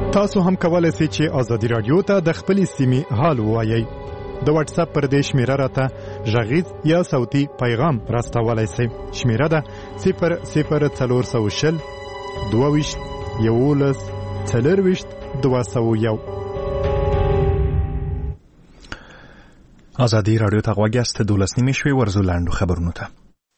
تاسو هم کولای شئ چې ازادي رادیو ته د خپل سیمې حال ووایئ. د واتس اپ پر دې شمیره راته غږیز یا صوتي پیغام راستولای شئ. شمیره ده 00420 22 11 40 201. ازادي رادیو ته غوږ یاست. 12 شوي ورزو لاندو خبرونو ته.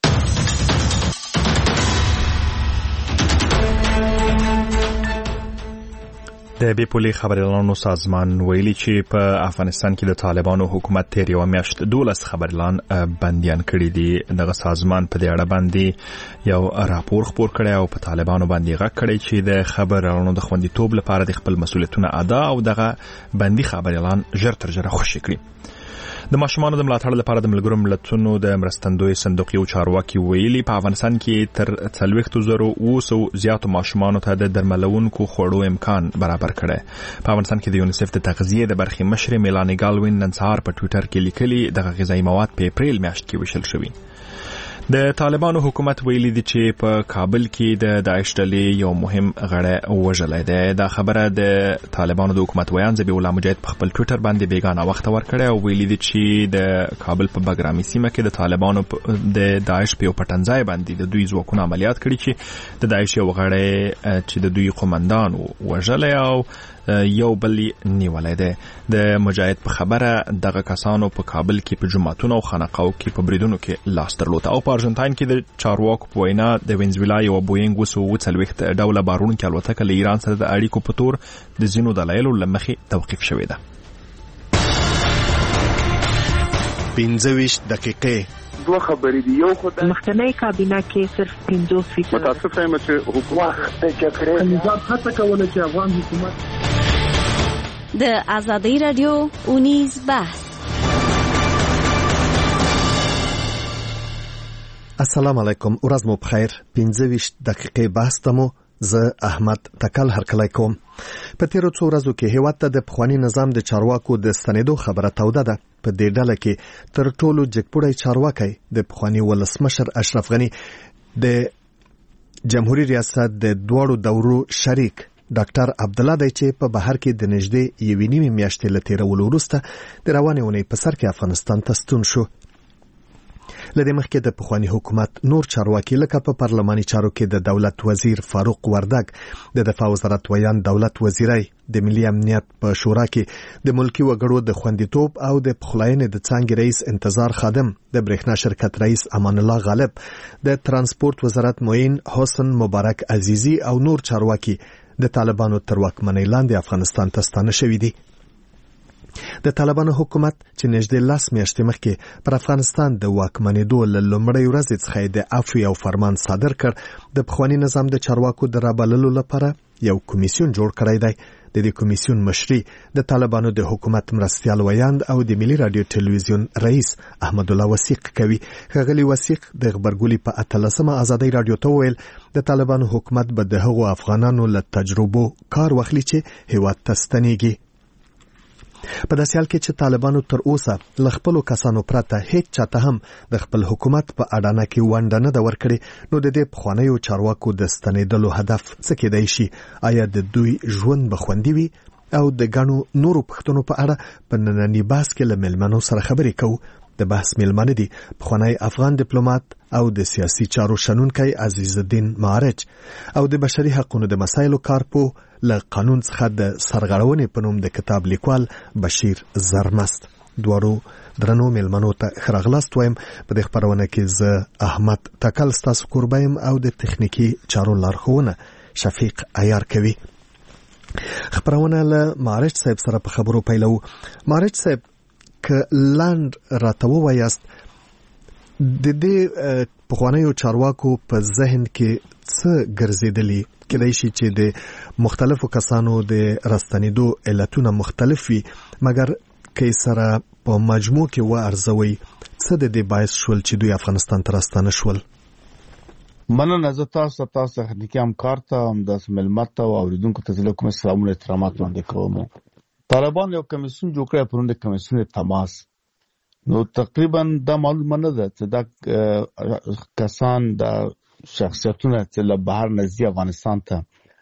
د بیپولي خبريالانو سازمان ویلي چې په افغانستان کې د طالبانو حکومت تیر یو میاشت 12 خبريالان بنديان کړي دي. دغه سازمان په دې اړه باندې یو راپور خپور کړی او په طالبانو باندې غږ کړی چې د خبريالانو د خوندیتوب لپاره د خپل مسؤلیتونه ادا او دغه بندي خبريالان ژر تر ژره خوشي کړي. د ماشومانو د ملاتړ لپاره د ملګرو ملتونو د مرستندوی صندوق یو چارواکي ویلي په افغانستان کې تر 40,000 زیاتو ماشومانو ته د درملونکو خوړو امکان برابر کړي. په افغانستان کې د یونیسف د تغذیه د برخې مشر میلانی ګالوین نن سهار په ټوئیټر کې لیکلي دغه غذایی مواد په اپریل میاشت کې وشل شوي. د طالبانو حکومت ویلي دی چې په کابل کې د داعش ډلې یو مهم غړی وژلی دی. دا خبره د طالبانو د حکومت ویان ذبیح الله مجاهد په خپل ټوئیټر باندې بیگانه وخت ورکړی او ویلي دی چې د کابل په بګرامي سیمه کې د طالبانو د داعش په یو پټنځای باندې د دوی ځواکونو عملیات کړي چې د داعش یو غړی چې د دوی قومندان وژلی او یو بل نیولای دی. د مجاهد په خبره دغه کسانو په کابل کې په جماعتونو او خانقاو کې په بریدونو کې لاس درلود او په ارجنټاین کې د چارواکو په وینا د وینزویلا یو بوینګ 240 ډوله بارونکې الوتکه له ایران سره د اړیکو په تور د ځینو دلایلو له مخې توقیف شوې ده. 15 دقیقې دوه خبرې دي. یو خدای مخکنی کابینه کې صرف 50% متاسف یم چې حکومت نظام هڅه کوله چې افغان حکومت د ازادي رادیو اونیز بحث. السلام علیکم، ورځ مو بخیر. 15 دقیقې بحث تمو زه احمد تکل هرکلی کوم. په تیرو څو ورځو کې هیواد ته د پخوانی نظام د چارواکو د ستنېدو خبره توده ده. په دې ډله کې تر ټولو جګپوړی چارواکی د پخوانی ولسمشر اشرف غنی د جمهوریت ریاست د دوړو دورو شریک ډاکټر عبد الله دی چې په بهر کې د نږدې 1.5 میاشتې له تیرولو وروسته د روانې اونۍ په سر کې افغانستان ته ستون شو. لدې مخکې د پخوانی حکومت نور چارواکي لکه په پارلماني چارو کې د دولت وزیر فاروق وردګ، د دفاع وزارت ویان دولت وزیرای، د ملي امنیت په شورا کې د ملکی وګړو د خوندیتوب او د پخلاینې د څانګې رئیس انتظار خادم، د برېښنا شرکت رئیس امان الله غالب، د ترانسپورت وزارت معین حسن مبارک عزیزی او نور چارواکي د طالبانو تر واکمنۍ لاندې افغانستان ته ستانه شوي دي. د طالبانو حکومت چې نږدې 10 میاشتې مخکې پر افغانستان د واکمنېدو له لومړۍ ورځې څخه د عفو او فرمان صادر کړ، د پخوانی نظام د چارواکو د رابللو لپاره یو کمیسیون جوړ کړی دی. د دې کمیسیون مشري د طالبانو د حکومت مرستیال ویاند او د ملي رادیو ټلویزیون رئیس احمد الله وثیق کوي. ښاغلي وثیق د خبرګولي په 13مه ازادي رادیو ته ویل د طالبانو حکومت به د هغو افغانانو له تجربو کار واخلي چې هیواد ته ستنېږي. په داسې حال کې چې طالبانو تر اوسه له خپلو کسانو پرته هیڅ چاته هم د خپل حکومت په اډانه کې ونډه نه ده ورکړې، نو د دې پخوانیو چارواکو د ستنېدلو هدف څه کېدای شي؟ آیا د دوی ژوند به خوندي وي؟ او د ګڼو نورو پوښتنو په اړه په ننني بحث کې له مېلمنو سره خبرې کوو. د بحث مېلمانه دي پخوانی افغان ډیپلوماټ او د سیاسي چارو شنونکی عزیز الدین معارج او د بشري حقوقو د مسایلو کارپو له قانون څخه د سرغړونې په نوم د کتاب لیکوال بشیر زرمست. دوړو درنو مېلمنو ته خراغلاست وایم. په دې خبرونه کې زه احمد تکل ستاسو قربایم او د تخنیکی چارو لارښوونه شفیق عیار کوي. خبرونه له معارج صاحب سره په خبرو پیلو. معارج صاحب که لاند راته ووایاست د دې پخوانیو چارواکو په ذهن کې څه ګرځېدلی؟ کېدای شي چې د مختلفو کسانو د راستنېدو علتونه مختلف وي، مګر که سره په مجموع کې وارزوي څه د دې باعث شول چې دوی افغانستان ته راستانه شول؟ مننه. زه تاسو تخنیکي همکار ته همداسې ملمت ته او اوریدونکو ته زه کوم سلامونه احترامات وړاندې کوم. طالبان یو کمیسیون جوړ کړی پرون د کمیسیون تماس، نو تقریبا دا معلومه نه ده چې دا کسان د شخصیتونه چې له بهر نزدې افغانستان ته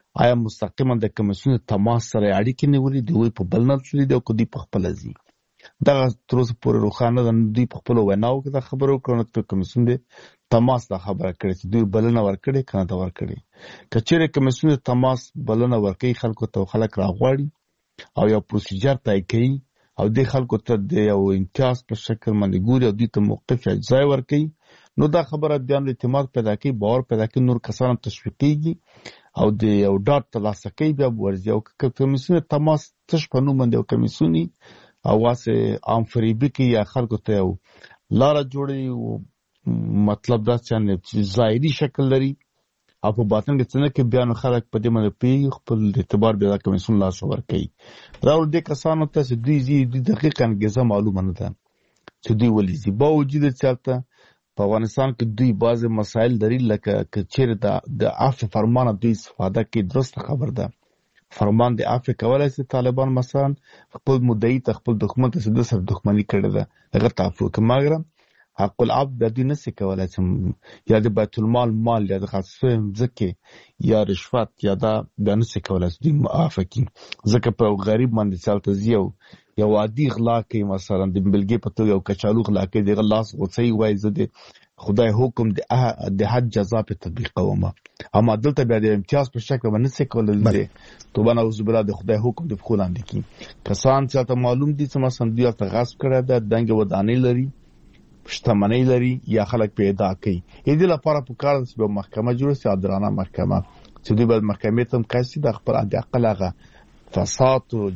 آیا مستقیما د کمیسیون تماس سره اړیکې نیولې دی وي په بل نه تللی دی او کدی په خپل ځي دغه تر اوسه پورې روښانه ده دوی په خپل ویناو کې دا خبرو کړنه ته کمیسیون دی تماس دا خبره کړې چې دوی بلنه ورکړي کنه دا ورکړي کچېره کمیسیون تماس بلنه ورکړي خلکو ته خلک راغواړي او یو پروسیجر طی کوي او د خلکو ته د یو امتیاز په شکل باندې ګوري او دوی ته موقف ځای ورکړي نو دا خبره د اعتماد پیدا کوي باور پیدا کوي نور کسان تشویقيږي او د یو ډاټ ترلاسه کوي بیا ورځي او کمیسیون تماس تش په نوم باندې کمیسیوني او واسه عام فریبي کې یا خلکو ته یو لار جوړي مطلب دا چې ظاهري شکل لري او په باطن کې څنګه کې بیان خلک په دې باندې پی خپل اعتبار بیا کمیسیون لاس ورکړي راول د کسانو ته چې دوی دقیقاً انګیزه معلومه نه ده چې دوی ولې باوجود چلته په افغانستان کې دوی بعض مسایل لري لکه چیرې د عفو فرمان دوی استفاده کوي درست خبر ده فرمان د عفو کولای شي طالبان مثلا خپل مدعي ته خپل دښمن ته د سر دښمنی کړي ده هغه تعفو کومه حق العبد د دې نس کولای چې یا د بیت المال مال یا د خاصه ځکه یا رشوت یا دا د نس کولای چې معافه کی ځکه په غریب باندې چلته زیو یا عادي غلا کوي مثلا د بلګي په توګه او کچالو غلا کوي د غلاس غوڅي وای زده خدای حکم د حد جزا په تطبیق کومه اما دلته بیا د امتیاز په شکل باندې څه کولل دي توبه نعوذ بالله د خدای حکم د فخولاند کی کسان چې ته معلوم دي چې مثلا دوی ته غصب کړی ده دنګ ودانۍ لري شتمنۍ لري یا خلک پیدا کوي دې لپاره په کار چې به محکمه جوړه شي عادلانه محکمه چې دوی به محکمې ته کاسي د خپل د عقل هغه فساد او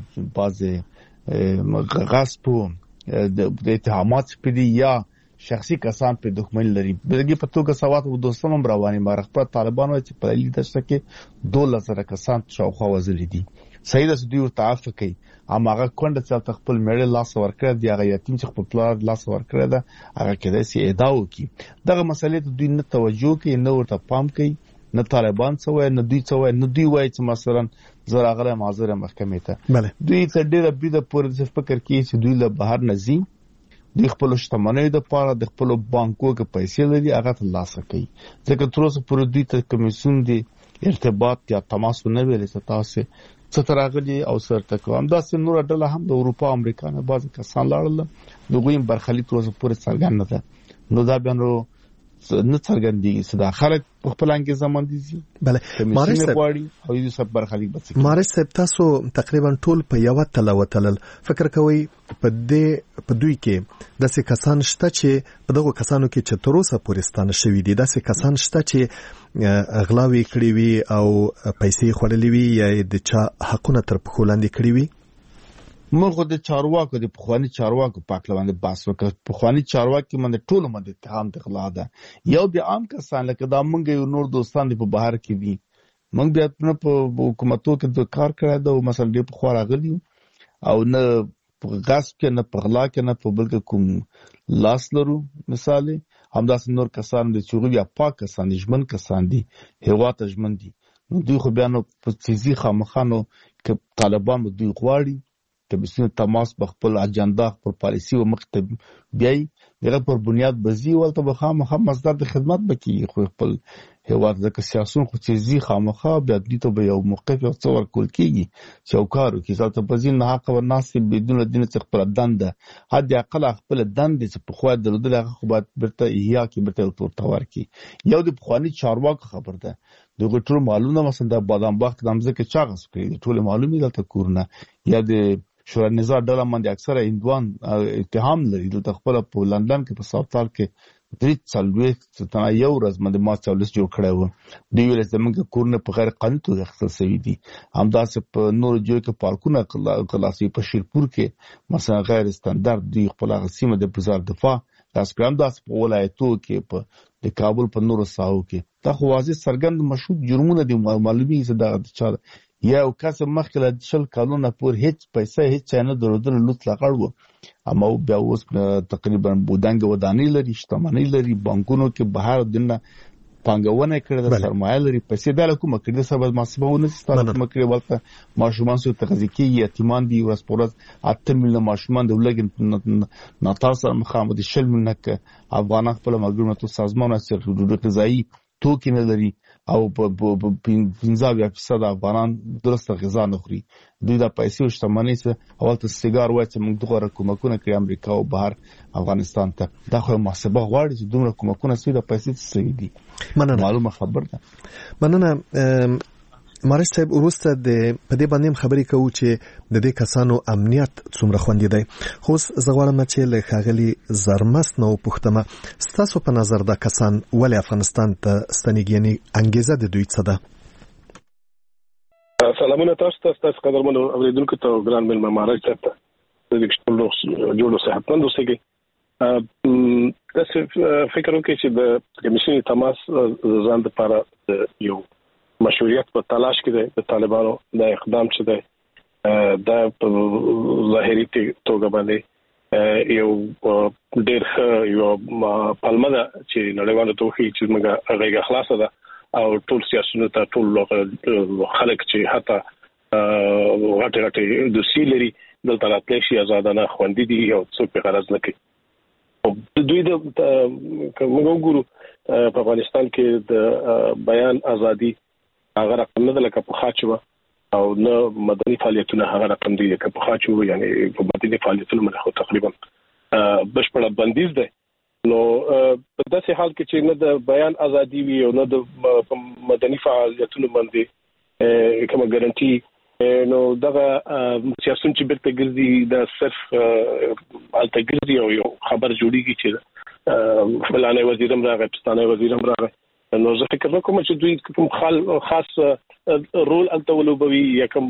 بعض غصب د اتهامات په دي یا شخصي کسان په دښمن لري بلګي په توګه سوات او دوستانو رواني مارخ طالبانو چې په لیدل دشته کې 2000 کسان شاوخوا وزلي دي صحیح ده چې دوی تعافي کوي اما هغه کونډه چې خپل میړه لاس ورکړ دی هغه یتیم چې خپل پلار لاس ورکړ ده هغه کېدای شي ادعا وکړي دغه مسلې ته دوی نه توجه کوي نه ورته پام کوي نه طالبان څه وایي نه دوی څه وایي نه دوی وایي چې مثلا زراغله معذره محکمې ته دوی ته ډېر بده پورې فکر کوي چې دوی له بهر نزي د خپل شتمنۍ د پاره د خپل بانکو کې پیسې لري هغه ترلاسه کوي ځکه تر اوسه پورې دوی ته کمیسیون دی ارتباط یا تماس نه ویل چې تاسو څه تراغلي او سرته کوم دا سه نور ډله هم د اروپا امریکا نه بعض کسان لاړل دوی برخلیک تر اوسه پورې څرګند نه ده نو دا بیا نو نه څرګندېږي چې دا خلک په خپل انګیزه باندې دي بله مارش صاحب او یوسف برخلیک بچي مارش صاحب تاسو تقریبا ټول په یو تله وتلل فکر کوي په دوی کې داسې کسان شته چې په دغه کسانو کې چې تر اوسه پورې ستانه شوي دي داسې کسان شته چې اغلاوي کړی وي او پیسې خورلې وي یا د چا حقونه تر پښو لاندې کړی وي موږ د چارواکو د پخوانی چارواکو پاک لوند باس وکړ پخوانی چارواکي باندې ټول باندې اتهام د غلا ده یو د عام کسان لکه دا موږ یو نور دوستان په بهر کې دي موږ بیا په حکومتو کې د کار کړی دا مثلا د خو راغلی او نه غصب کې نه په غلا کې نه په بل کې کوم لاس لرو مثال همداس نور کسان د چوغي یا پاک کسان ژمن کسان دي هوا ته ژمن دي نو دوی خو بیا نو په تیزی خامخانو کې طالبان دوی غواړي کمیسیون تماس په خپل اجنډا خپل پالیسی او مکتب بیاي دغه پر بنیاد بزی ولته بخامه مصدر د خدمت بکی خو خپل هواد د سیاسون خو تیزی خامخا بیا د ته به یو موقف او څور کول کیږي چوکارو کې ځکه په ځین نه حق او ناسب بدون دین څخه خپل دند حد عقل خپل دند چې په خو دلته خو بعد برته احیا کې برته تور تور کی یو د بخوانی چارواک خبر ده دغه ټول معلومه مثلا د بادام باغ د امزه کې چاغس کړی ټول معلومه دلته کورنه یا د شورا نظام ډله باندې اکثره هندوان اتهام لري د خپل په لندن کې په ساوثال کې درې څلوي ستنه یو ورځ باندې ما څولس جوړ کړو دی ویل چې موږ کورنه په غیر قانوني توګه اخیستل شوی دي همداسې په نور جوړ کې پارکونه خلاصي په شیرپور کې مثلا غیر استاندارد دی خپل غسیمه د وزارت دفاع تاسو ګرام داس په ولایتو کې په د کابل په نور ساحو کې دا خو واضح سرګند مشهود جرمونه دي معلومي چې دا چا یا کس مخکله شل کالونه پور هیڅ پیسې هیڅ نه درودل لوت لغړو اما بیا اوس تقریبا بودنګ ودانی لري شتمنۍ لري بانکونو کې بهر دنه پانګونه کړې د سرمایه لري پیسې د کومه کړې سبب محاسبهونه ستاسو مکرې ولته ماشومان سو تغذیکی یتیمان دي ورس پورز 8 میلیون ماشومان د ولګن ناتاسه مخامد شل ملک افغان خپل مګرونه تو سازمان سره د غذایی توکي نه لري او په 15% افغانان درسته غذا نه خوري. دوی د پیسې او شتمنۍ څخه اول ته سیګار وایي چې موږ دغه کومکونه کوي امریکا او بهر افغانستان ته. دا خو محاسبه غواړي چې دومره کومکونه سوي د پیسې څه دي. معلومه خبر ده. مننه مارش صاحب. وروسته د په دې باندې خبرې کوو چې د دې کسانو امنیت څومره خوندي دی. خو زه غواړم چې له ښاغلي زرمست نو پوښتمه ستاسو په نظر دا کسان ولې افغانستان ته ستنېږي، یعنی انګیزه د دوی څه ده؟ سلامونه تاسو ته قدرمنو اوریدونکو ته ګران مېلمه مارش صاحب ته د دې جوړو صحتمند اوسئ. تاسو فکر وکړئ چې د کمیسیون تماس ځان لپاره یو مشروعیت په تلاش کې د طالبانو د اقدام چې ده د ظاهري توګه باندې یو ډېر یو پلمه ده چې نړیوالو ته وښیي چې موږ هغه خلاصه ده او ټول سیاسيونو ته ټول خلک چې حتی غټه د سیلري دلته راتللی شي آزادانه خوندي دي او څوک په غرض نه کوي. دوی د موږ وګورو په افغانستان کې د بیان ازادي هغه رقم نه لکه په خاچو او نه مدني فعالیتونه هغه رقم دي لکه په خاچو، یعنی په مدني فعالیتونو باندې تقریبا بشپړه بندیز ده. نو په داسې حال کې چې نه د بیان ازادي وي او نه د مدني فعالیتونو باندې کومه ګارانټي، نو دغه سیاسيون چې بیرته ګرځي دا صرف الته ګرځي او یو خبر جوړیږي چې فلانه وزیرم راغی پښتانه وزیرم راغی. نو زه فکر کوم چې دوی کوم خاص رول الته ولوبوي یا کوم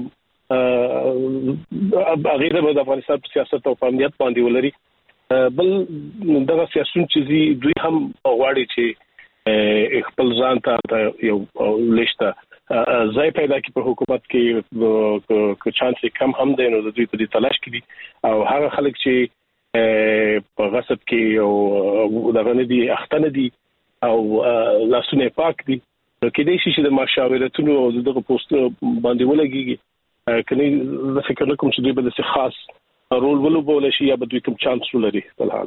غیر د افغانستان په سیاست او امنیت باندې ولري. بل دغه سیاسيون چې دوی هم غواړي چې خپل ځان ته یو لښته ځای پیدا کړي په حکومت کې، که چانس کم هم دی نو دوی په دې تلاش کې دي او هغه خلک چې په غصب کې او دغه نه دي اختنه دي او لاسونه پاک دي، نو کې دې شي د مشاورتونو او دغه پوسټ باندې ولګيږي. کني زه فکر کوم چې دوی به د خاص رول ولوبول شي یا به دوی کوم چانس ولري. بلحال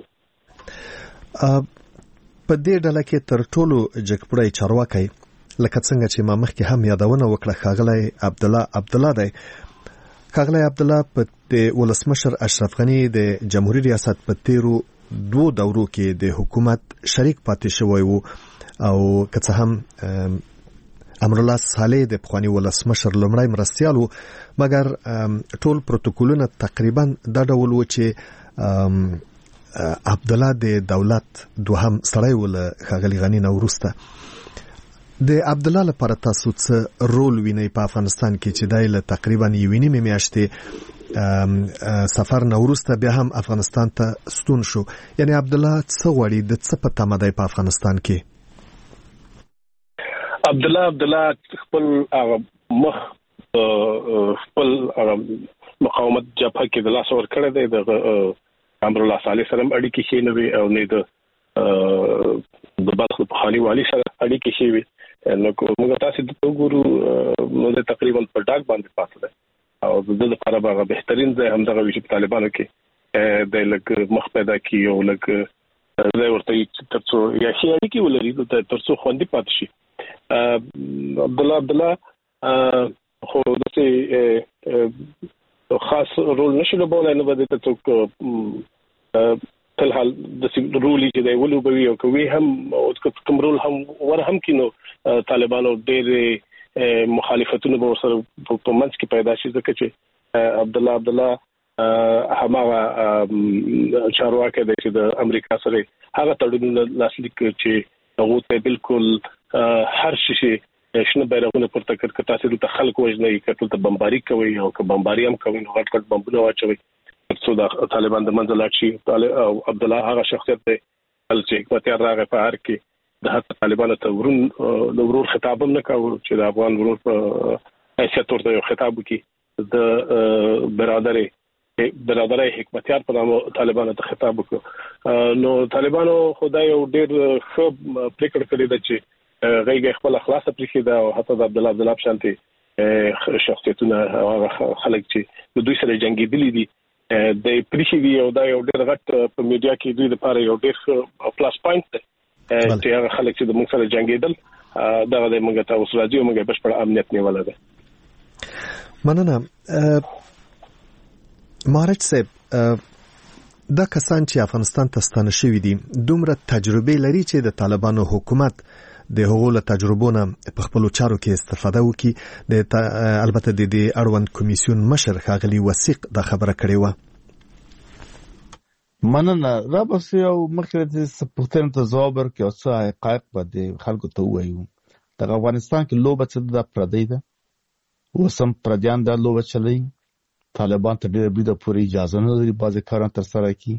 په دې ډله کې تر ټولو جګپړی چارواکي لکه څنګه چې ما مخکې هم یادونه وکړه ښاغلی عبدالله دی. ښاغلی عبدالله په ولسمشر اشرف غني د جمهوریت ریاست په تیرو 2 دورو کې د حکومت شریک پاتې شوی وو او که څه هم امرالله صالح د پخوانی ولسمشر لومړی مرستیال وو، مګر ټول پروتوکولونه تقریبا دا ډول و چې عبدالله د دولت دوهم سړی ول ښاغلی غني نه وروسته. د عبدالله لپاره تاسو څه رول وینئ په افغانستان کې چې دای له تقریبا 1.5 میاشتې سفر نه وروسته بیا هم افغانستان ته ستون شو؟ یعنی عبدالله څه غواړي، د څه په تمه دی په افغانستان کې؟ عبدالله خپل خپل مقاومت جبهه کې د لاس ور کړی دی. د امرالله صالح سره اړیکې شي نه وي او نه د بلخ په خالي والی سره اړیکې شي وي. نو موږ تاسو د وګورو نو تقریبا په ډاک باندې پاتې ده او د دې لپاره به بهترین ځای همدغه وي چې طالبانو کې د لګ مخ پیدا کی او لګ زه ورته ترڅو یا شي اړیکې ولري ترڅو خوندې پاتې شي. عبدالله خو دغه خاص رول نشي لوبولای، نه بده ته څوک تل حال د رولي چې دی ولوبوي او کوي هم او کوم رول هم ور هم کینو طالبانو ډېر مخالفتونه به سره په منځ کې پیدا شي، ځکه چې عبدالله هماغه چارواکي دی چې د امریکا سره هغه تړونونه لاسلیک چې هغه ته بالکل هر شي شنه بیرغونه پورته کړ، که تاسو ته خلک وژنئ، که ته بمباري کوي او که بمباري هم کوي نو غټ بمبونه واچوي څو د طالبان د منځ لاړ شي. عبدالله هغه شخصیت دی چې حکومت راغی په هر کې د طالبانو ته ورور خطاب هم نه کاوه چې د افغان ورور په حیثیت ورته یو خطاب وکړي. د برادرۍ حکمتیار په نامه طالبانو ته خطاب وکړ. نو طالبانو خدای یو ډېر ښه پریکړه کړې ده چې غیږه خپل خلاصه پریښې ده او حتی د عبدالله شانتي شخصیتونه هغه خلک چې د دوی سره جنګېدلي دي د پریښې دي او دا یو ډېر غټ په میډیا کې دوی لپاره یو ډېر پلاس پوینټ دی چې هغه خلک چې د موږ سره جنګېدل دغه د موږ ته اوس راځي موږ بشپړ امنیت نیول ده. مننه. مارچ صاحب، دا کسان چې افغانستان ته ستانه شوي دي دومره تجربه لري چې د طالبانو حکومت د هغو له تجربو نه په خپلو چارو کې استفاده وکړي. البته د دې اړوند کمیسیون مشر ښاغلي وثیق دا خبره کړې وه. مننه. را بس یو مخکې د پوښتنې ته ځواب ورکړي او څه حقایق به د خلکو ته ووایو. دغه افغانستان کې لوبه څه ده؟ پردی ده. اوس هم پردیان دا لوبه چلوي. طالبان ته ډېره بریده پورې اجازه نه لري بعضې کارونه ترسره کړي.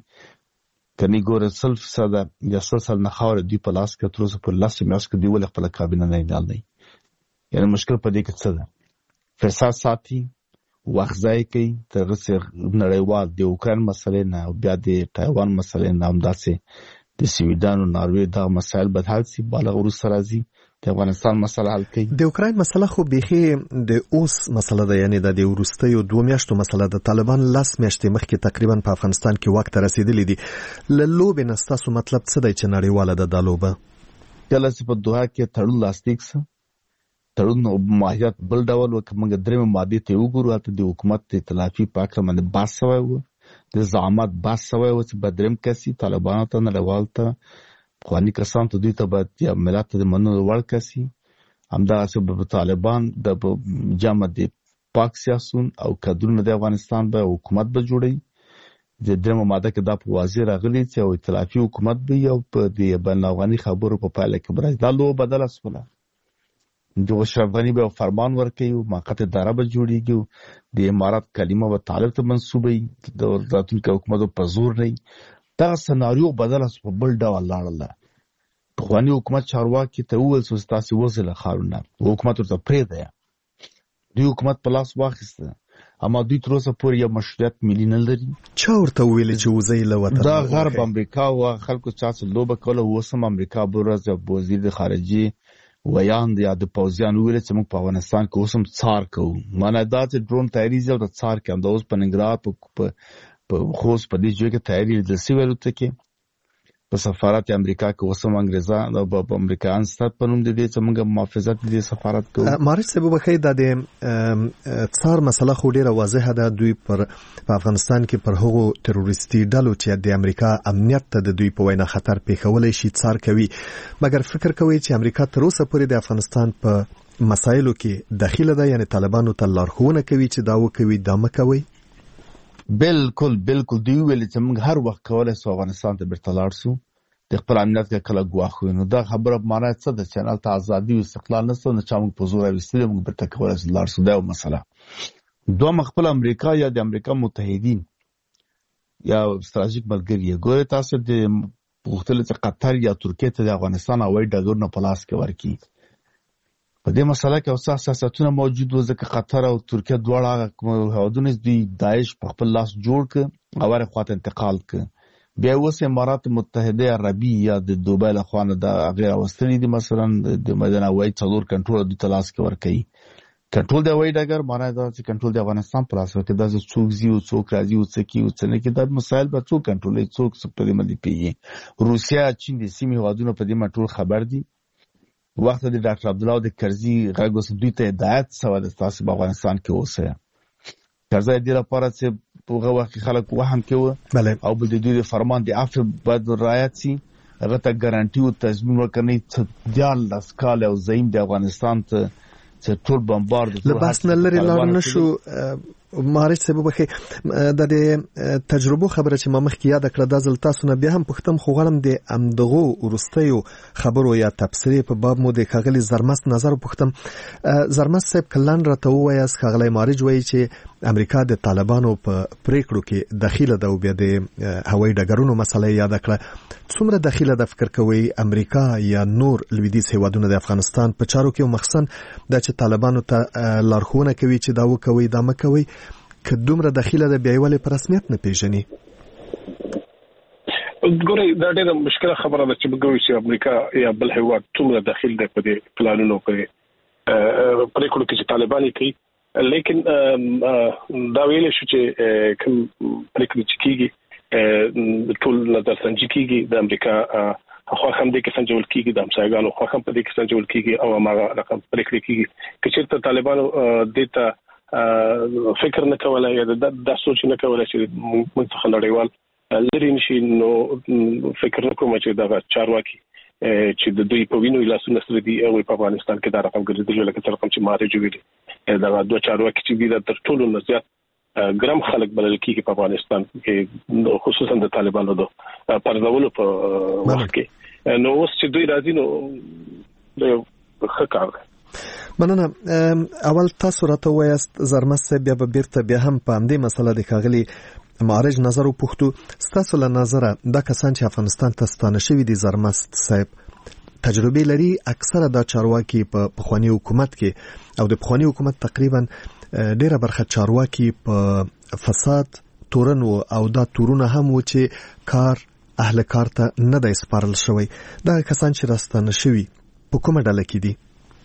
کني ګوره 100% یا 100 نه خاوره دوی په لاس کې تر اوسه پورې 10 میاشتې دوی ولې خپله کابینه نه انډالوي. یعنې مشکل په دې کې څه ده؟ فساد ساتي، وخت ضایع کوي، تر هغه چې نړیوال د اوکراین مسلې نه او بیا د تایوان مسلې نه همداسې د سویډن او ناروې دغه مسایل به حل شي. بالغ وروسته راځي د افغانستان مسله حل کوي. د اوکراین مسله خو بیخي د اوس مسله ده، یعنی د وروستیو 2 میاشتو مسله ده. طالبان 10 میاشتې مخکې تقریبا په افغانستان کې واک ته رسیدلی دي. له لوبې نه ستاسو مطلب څه دی چې نړیواله ده دا لوبه؟ کله چې په دوحه کې تړون لاسلیک سه، تړون ماهیت بل ډول و. که موږ درېمه مادې ته وګورو، هلته د حکومت د اطلافي په هکله باندې بحث شوی و، د زعامت بحث شوی و چې به درېم کسي طالبانو ته، نړیوال ته، پخواني کسان ته، دوی ته به یا ملت ته د منلو وړ کسي. همدغسې به طالبان د جمع د پاک سیاسون او کادرونه د افغانستان به حکومت به جوړوي. د درېمه ماده کې دا په واضح راغلي چې یو اطلافي حکومت به او په د بین الافغاني خبرو په پایله کې به راځي. دا لوبه بدله شوله. د اشرف غني به فرمان ورکوي، موقت اداره به جوړېږي، د امارات کلمه به طالب ته منسوبوي، د راتلونکي حکومت په زور نه وي. دغه سناریو بدله شوه، په بل ډول لاړله. پخواني حکومت چارواکي ته وویل چې تاسې وځئ له ښارونه، حکومت ورته پرېږدی. دوی حکومت په لاس واخیسته، اما دوی تر اوسه پورې یو مشروعیت ملي نه لري. چا ورته وویل چې وځئ له وطنه؟ دا غرب امریکا و. خلکو چا څه لوبه کوله. اوس هم امریکا به ورځ وزیر د خارجي ویاند یا د پوځیان ویل چې موږ په افغانستان کې اوس هم څار کوو. معنی دا چې ډرون تیاریږي او د څار کې همدا اوس په ننګرهار په خوست په دې ځای کې تیاری لیدل سوی الوتکې کې په سفارت امریکا کې اوس هم انګریزان او په امریکایان ستاسو په نوم د دې چې موږ محافظت دې سفارت کوو. مارچ صاحب بخیر، د څار مسله خو ډیره واضحه ده. دوی په افغانستان کې پر هغو تروریستي ډلو چې د امریکا امنیت ته د دوی په وینا خطر پیښولی شي څار کوي. مګر فکر کوي چې امریکا تر اوسه پورې د افغانستان په مسایلو کې دخیله ده، یعنی طالبانو ته لارښوونه کوي چې دا وکوي دا مه کوئ؟ بالکل دوی ویل چې موږ هر وخت کولی شو افغانستان ته بیرته لاړ شو، د خپل امنیت کې کله ګواښ وي. نو دا خبره معنی څه ده چې هلته ازادي او استقلال نشته، نه چا موږ په زور راویستلي موږ بیرته کولی شو لاړ شو. دا یو مسله. دویمه خپل امریکا یا د امریکا متحدین یا ستراتیژیک ملګري ګورې تاسو د غوښتل چې قطر یا ترکیه ته د افغانستان هوایي ډګرونه په لاس کې ورکړي. په دې مسله کې اوسه اساساتونه موجود و، ځکه قطر او ترکیه دواړه هیوادونه دوی داعش په خپل لاس جوړ کړ او هغه خواته انتقال کړ. بیا اوس امارات متحده عربي یا د دوبۍ له خوا نه دا غیر واستلي دي، مثلا د مدینه هوایي څلور کنټرول دوی ته لاس کې ورکوي. کنټرول د هوایي ډګر معنی دا چې کنټرول د افغانستان په لاس ورکړي. دا چې څوک ځي او څوک راځي او څه کوي او څه نه کوي، دا مسایل به څوک کنټرولوي، څوک په دې باندې پوهېږي. روسیه، چین د سیمې هیوادونه په دې باندې ټول خبر دي. وخت د ډاکټر عبدالله د کرزي غږ اوس دوی ته هدایت شوی ده تاسو په افغانستان کې اوسئ. کرزي دې لپاره چې په هغه وخت کې خلک وهم کوي او بل د دوی د فرمان د عفو باید رعایت شي. هغه ته ګارانټي او تضمین ورکړي چې 14 کال او زعیم د افغانستان ته چې ټول بمبارد لباس نه لري لاړ نشو. مارچ صاحب بخیر، د تجربو خبره چې ما مخکې یاد کړه دا ځل تاسو نه بیا هم پوښتم، خو غواړم د امدغو وروستیو خبرو یا تبصرې په باب مو د ښاغلي زرمست نظر وپوښتم. زرمست صاحب کلن راته ووایاست ښاغلی مارچ وایي چې امریکا د طالبانو په پریکړو کې دخیله ده او بیا د هوایي ډګرونو مسله یاد کړه. څومره دخیله ده فکر کوئ امریکا یا نور لویدیځ هیوادونه د افغانستان په چارو کې، او مخصوصا دا چې طالبانو ته لارښوونه کوي چې دا وکوئ دا مه کوئ؟ که دومره دخیله ده بیا یې ولې په رسمیت نه پیژني؟ ګورئ دا ډېره مشکله خبره ده چې موږ وایو چې امریکا یا بل هیواد څومره دخیل دی په دې پلانونو په پریکړو کې چې طالبان یې کوي. لیکن دا ویلی شو چې کوم پریکړې چې کېږي ټول نظر سنجي کېږي د امریکا خو هم دې کې سنجول کیږي د همسایګانو خو هم په دې کې سنجول کیږي او هغه رقم پریکړه کیږي چې چیرته طالبانو دته فکر نه کولای یا د سوچ نه کولای چې موږ څخه نړیوال لري نشي نو فکر نه کوم چې دا چارواکي چې د دوی په وینو لاسونه سره دي او په افغانستان کې دا رقم ګرځي لکه څنګه چې ماره جوړي دا دوه چارواکي چې د تر ټولو نزيات ګرام خلک بلل کیږي په افغانستان کې خصوصا د طالبانو د پرځولو په وخت کې نو اوس چې دوی راځي نو د خکار مننه. اول تاسو راته وایست زرمس بیا به بیرته بیا هم په همدې مسله د ښاغلي معرج نظر وپوښتو. ستاسو له نظره دا کسان چې افغانستان ته ستانه شوي دي زرمست صاحب تجربه لري؟ اکثره دا چارواکي په پخوانی حکومت کې او د پخوانی حکومت تقریبا ډیره برخه چارواکي په فساد تورن او دا تورونه هم و چې کار اهل کار ته نه دی سپارل شوی. دا کسان چې راستانه شوي په کومه ډله کې دي؟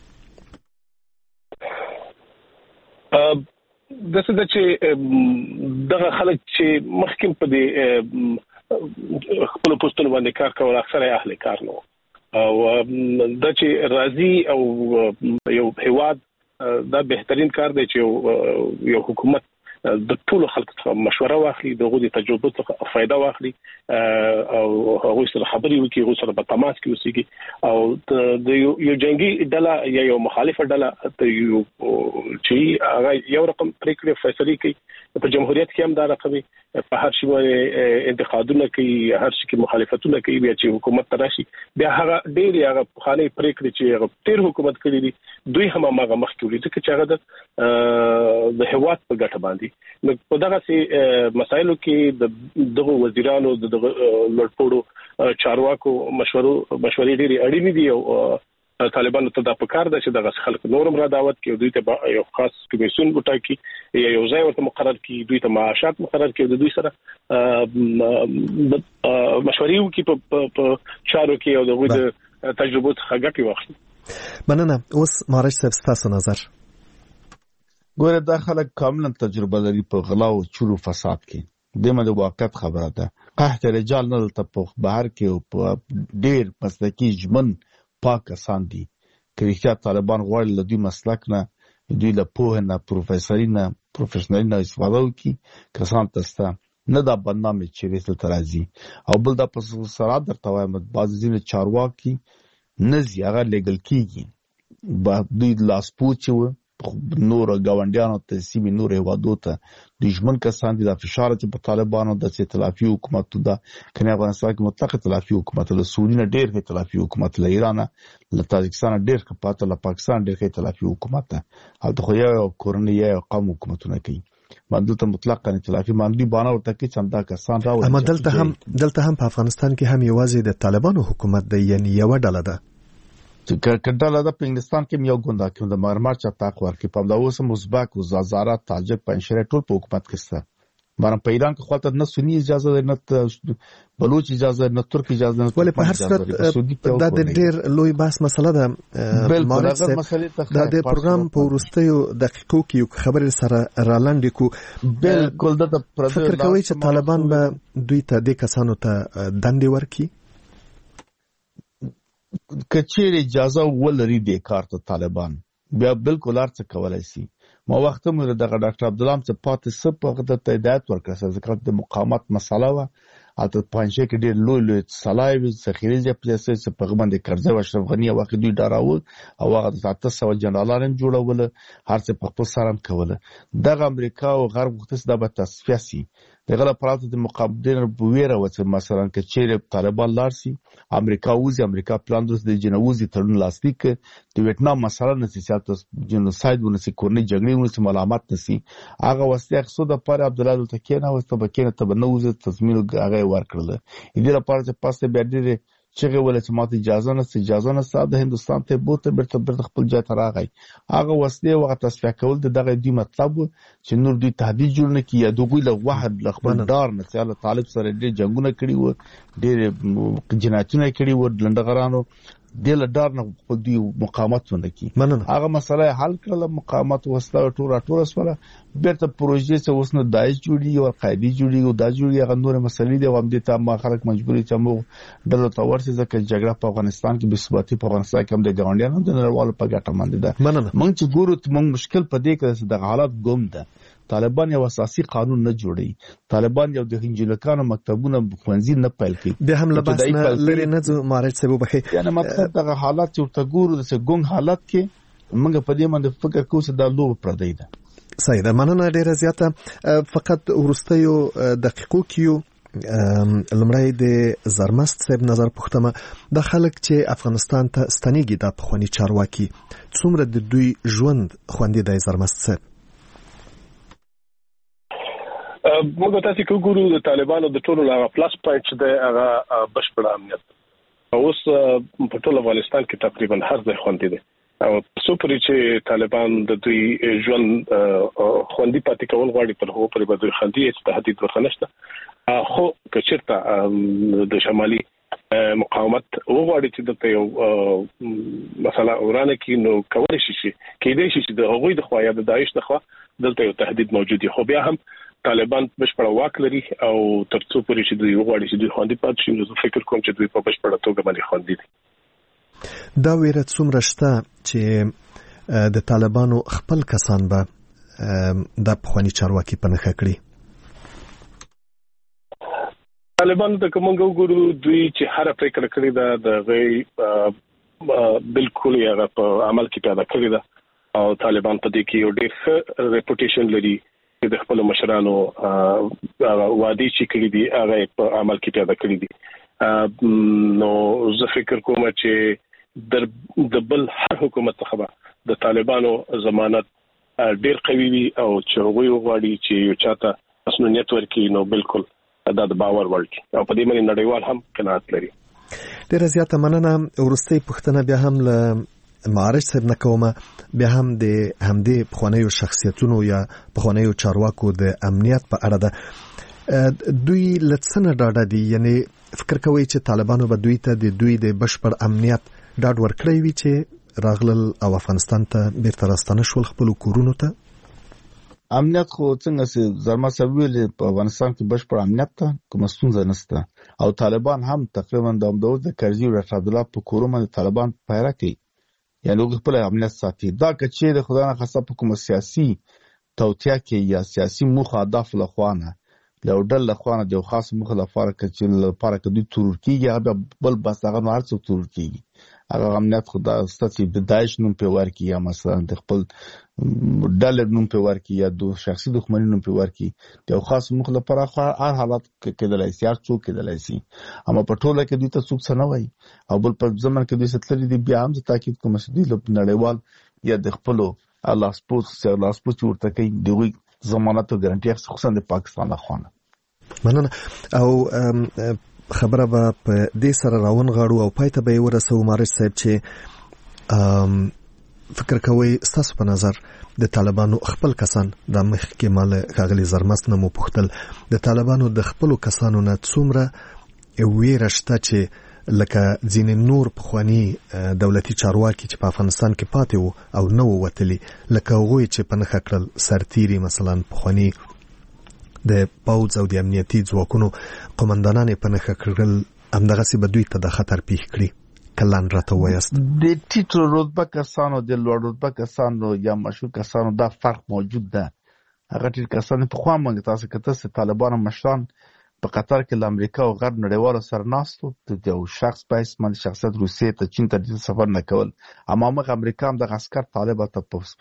دغه چې دغه خلک چې مخکې په دې خپل پوسټونو باندې کار کول اکثره اهل کار نو او د چې راضي او یو هیواد دا بهترین کار دی چې یو حکومت د ټولو خلکو څخه مشوره واخلي دغه د تجربه څخه فائدہ واخلي او هغه سره خبري وکړي هغه سره په تماس کې اوسېږي او د یو جنگي ډله یا یو مخالفه ډله ته یو چې هغه یو رقم پریکړه فیصله کوي په جمهوریت کې هم دا رقمي په هر شي باندې انتقادونه کوي هر شي کې مخالفتونه کوي بیا چې حکومت تراشي بیا هغه ډېر هغه خالي پریکړه چې هغه تیر حکومت کړی دي دوی هم هغه مخکې ولې چې هغه د هواد په ګټه باندې نو په دغه سي مسایلو کې دغه وزیرانو دغه لړپوړو چارواکو مشورې ډېری اړینې دي او طالبانو ته د پکار ده چې دغه خلک نورم را دعوت کوي دوی ته یو خاص کمیسیون وټاکي یا یو ځای ورته مقرر کړي دوی ته معاشات مقرر کړي د دوی سره مشورې وکړي په چارو کې او دغه تجربه څخه ګټه واخلي. مننه. اوس معرج صاحب ستاسو نظر؟ ګوره دا خلک کاملا تجربه لري په غلا او چورو فساد کې دمه د واقعیت خبره ده. قحط رجال نه ته په بهر کې او په ډیر مسلکی ژمن پاک کسان دي کریخیا طالبان غواړي له دوی مسلک نه دوی له پوهه نه پروفیشنل نه استفاده وکړي کسان تاسو نه دا برنامه چې رسل ترازی او بل دا په سرات درته وایم بعضی ځینې چارواکي نه زیاغه لګل کیږي با دوی لاس پوچو نور گاونډیانو ته سیمه نور هوادو ته دښمن کسان دي د فشار چې په طالبانو د ائتلافي حکومت ده کنه افغانستان کې مطلق ائتلافي حکومت له سعودي نه ډېر ائتلافي حکومت له ایران له تاجکستان ډېر کپاته له پاکستان ډېر ائتلافي حکومت ده هلته خو یو کورنۍ یو قوم حکومتونه کوي باندې ته مطلق ائتلافي باندې باندې ورته کې چندا کسان راوړي اما دلته هم په افغانستان کې هم یوازې د طالبانو حکومت دی یعنی یو ډله ده چې کډاله د پنګستان کې یو ګوند حاکم د مرمر چا تاخور کې په داوس مزبک او زازارات تاجک پنځشره ټول په حکومت کې سره باندې په ایران کې خپل نه سنی اجازه نه بلوچ اجازه نه ترک اجازه نه ولې په هر صورت دا د ډېر لوی بحث مسله ده دا د پروګرام په ورستیو دقیقو کې یو خبر سره رالاندې کو بالکل د فکر کوي چې طالبان به دوی ته د کسانو ته دندې ورکړي کچېر اجازه ولري د کار ته طالبان بیا بالکل ارڅ کولای شي ما وخت مې دغه ډاکټر عبدالله څخه پاتې سپ په د هدایت ورکړه ځکه د مقاومت مسله و اته پنځه کې ډېر لوی صلاحي ذخیره دې پلیسه چې په غوښمن د قرضه او اشرف غنی وخت دوی ډاراول او هغه د 700 جنرالان جوړول هر څه په خپل سرم کوله دغه امریکا او غرب وخت د تصفیه سي دغه لپاره د مقابلین بویره و چې مثلا کې چیرې طالبان لارسي امریکا پلان د جنوزي تړون لاسلیک د ویتنام مسله نه سیاست جنوساید ونسي کورنۍ جګړې ونسي ملامت نسي هغه وسته اقصد پر عبدالله التکینه واست بکینه تبنوز تضمین هغه ورکړل دې لپاره چې پاسه بیا دې چې ول چې ماته اجازه نه ساده هندستان ته بوته برته خپل ځای ته راغی هغه وسله وخت تصفیه کول دغه دی مطلب چې نور دوی تهدید جوړ نه کیه دوی له واحد خپل دار نه طالب سره ډېر جنگونه کړي وو ډېر جنایتونه کړي وو لندغرانو د لډار نه په دی مقاومت ونکي هغه مسله حل کړل مقاومت وسله ټوله سره بیرته پروژې څه وسنه دایښ جوړي او قاعده جوړي او د جوړي هغه نور مسلې دي او هم د تام خلک مجبوري چې مو دغه تور چې ځکه جګړه په افغانستان کې بثباتي په افغانستان کې هم د ګاونډیانو د نړیوالو په ګټه باندې ده موږ چې ګورو موږ مشکل په دې کې د حالات ګم ده طالبان یو اساسي قانون نه جوړي طالبان یو د انجیلکانو مکتبونه خوانځي نه پیل کوي به هم لباس نه لري نه زو مارج سبب بخي یعنی مطلب دغه حالات چې ورته ګورو د ګنګ حالت کې موږ په دې باندې فکر کوو چې د لوب پردی ده صحیح ده مننه ډیره زیاته فقط ورستیو دقیقو کیو لمړی د زرمست صاحب نظر پوښتمه د خلک چې افغانستان ته ستنیږي د پخوانی چارواکي څومره د دوی ژوند خوندې د زرمست صاحب موږ تاسو کو ګورو د طالبانو د ټولو هغه پلاس پوینټ د هغه بشپړ امنیت اوس په ټول افغانستان کې تقریبا هر ځای خوندې دي او سپری چې طالبان د دوی ژوند خوندې پاتې کول غواړي پر هغه پر دوی خوندې هیڅ تهدید ورته نشته خو کچرته د شمالي مقاومت وغواړي چې د یو مثلا ورانه کې نو کولای شي کېدای شي چې د هغوی د خوا یا د داعش د خوا دلته یو تهدید موجود دی خو بیا هم طالبان بشپړ واک لري او ترڅو پورې چې دوی وغواړي چې دوی خوندې پاتې شي نو فکر کوم چې دوی په بشپړه توګه باندې خوندې دي دا ویره څومره شته چې د طالبانو خپل کسان به د پخوانی چارواکي په نخښه کړي طالبان ته کوم وګورو دوی چې هر پریکړه کړې ده د غي بالکل هغه په عمل کې پیدا کړې ده او طالبان په دې کې یو ډېر ریپوټیشن لري د خپل مشرانو وادي چې کړی دي هغه په عمل کې پیدا کړی دي نو زه فکر کوم چې د بل هر حکومت څخه د طالبانو ضمانت ډیر قوي وي او چې هغوی وغواړي چې یو چاته مسؤلیت ورکړي نو بالکل دا د باور وړ او په دې باندې نړیوال هم قناعت لري ډیر زیاته مننه ورستۍ پښتنه بیا هم له معارج صاحب نه کومه بیا هم د همدې پخوانیو شخصیتونو یا پخوانیو چارواکو د امنیت په اړه ده دوی لڅنه ډاډه دي یعنی فکر کوي چې طالبانو به دوی ته د دوی د بشپړ امنیت ډاډ ورکړی وي چې راغلل او افغانستان ته بیرته راستانه شول خپل کورونو ته امنیت خو څنګه چې زرما سویل په افغانستان کې بشپړ امنیت ته کوم ستونزه نشته او طالبان هم تقریبا د کرزي او رشاد الله په کورونو د طالبان پیرا کوي یعنی خپل امنیت ساتي دا کچې د خدای نه خاصه په کوم سیاسي توتیا کې یا سیاسي مخ هدف لخوانه له ډل لخوانه د خاص مخ لپاره کې دوی ترور کیږي هغه بل بس هغه نار څو ترور کیږي هغه امنیت خدای ستاسو د داعش نوم په ورکی یا مثلا د خپل ډل نوم په ورکی یا د شخصي دښمنۍ نوم په ورکی د خاص مخ لپاره هر حالت کې کېدلای شي هر څوک کېدلای شي اما په ټوله کې دوی ته څوک څه نه وایي او بل په ځمن کې دوی ستلري دي بیا هم تاکید کوم چې دوی نړیوال یا د خپل الله سپوږ ورته کوي دوی ضمانت او ګارانټي خصوصا د پاکستان لخوا مننه او خبره به په دې سره راون غاړو او پای ته به ورسو مارج صاحب چې فکر کوي ستاسو په نظر د طالبانو خپل کسان د مخ کې مال غاغلي زرمست نه مو پختل د طالبانو د خپل کسانو نه څومره ویرشته چې لکه ځین نور پخوانی دولتي چارواکي چې په افغانستان کې پاتې وو او نو وتلی لکه غوي چې په نخښه کړل سرتيري مثلا پخوانی د پاوځ او د امنیتي ځواکونو قومندانان په نخښه کړل همدغه سی بدوی ته د خطر پیښ کړی کلان راته وایست د ټیټو رتبه کسانو د لوړ رتبه کسانو یا مشهور کسانو دا فرق موجود ده هغه ټیټ کسان په خوا مونږ تاسو کته چې طالبانو مشران په قطر کې د امریکا او غرب نړیوالو سره ناستو د یو شخص په اسم شخصیت روسیې ته چین ته سفر نه کول اما موږ امریکا هم د عسكر طالبات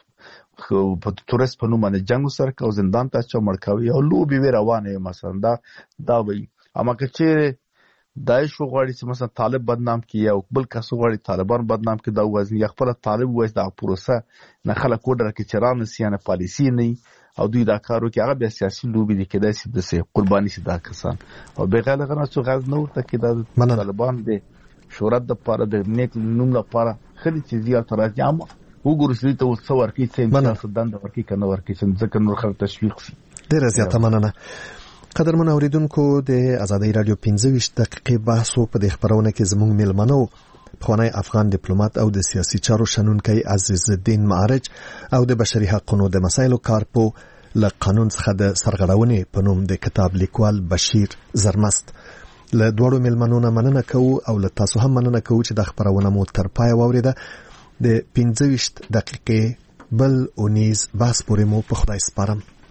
په تورست په نوم باندې جنگ سره کو زندان ته چا مړکوي او لوبي وی روانه مثلا دا وي اما که داعش غواړي چې مثلا طالب بدنام کړي او بل کس غواړي طالبان بدنام کړي دا وزن یا خپل طالب وایي دا پروسه نه خلک وډر کې چرانه سیانه پالیسی نه او دوی دا کارو کې هغه بیا سیاسي لوبي دي کېدای شي د سه قرباني شي دا کسان او بغیر غنه څو غاز نه ورته کې دا طالبان د شورت د پاره د نیک نوم لپاره خلک چې زیات راځي اما وګورئ چې ته وڅ ورکی چې سودان د ورکی کنه ورکی چې ځکه نور خلک تشویق شي ډیر زیاته مننه قدرمن اوریدونکو د آزادۍ رادیو 15 دقیقې بحث په د خبرونه کې زموږ ملمنو پخوانی افغان ډیپلوماټ او د سیاسي چارو شنونکي عزیز الدین معرج او د بشري حقوقو د مسایلو کارپو له قانون څخه د سرغړونې په نوم د کتاب لیکوال بشیر زرمست. له دوړو ملمنو نه مننه کوو او له تاسو هم مننه کوو چې د خبرونه مو تر پای واوریده. د 15 دقیقې بل اونیز بحث پورې مو په خدای سپارم.